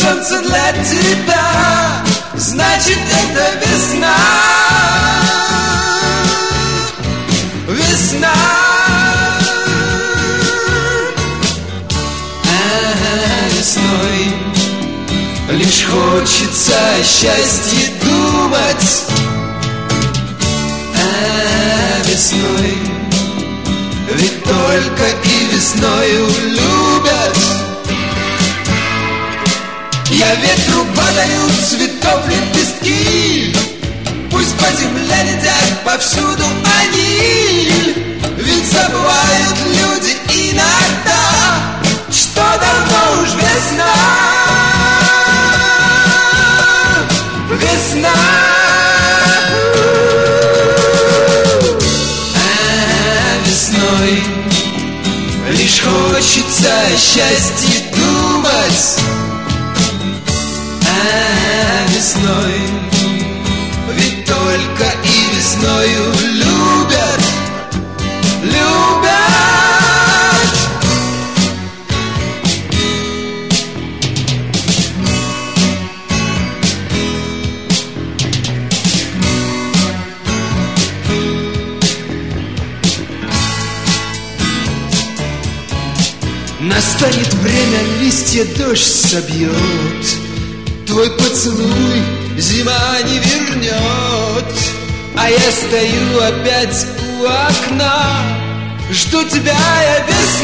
солнце для тебя, значит это весна. Весна. Весной лишь хочется о счастье думать. Весной ведь только и весною любят. Я ветру подаю цветов лепестки, пусть по земле летят повсюду они. Ведь забывают люди иногда, что давно уж весна. Весна. Весной лишь хочется о счастье думать. Весной ведь только и весною любят. Любят. Настанет время, листья дождь собьет. Твой поцелуй зима не вернет. А я стою опять у окна, жду тебя я без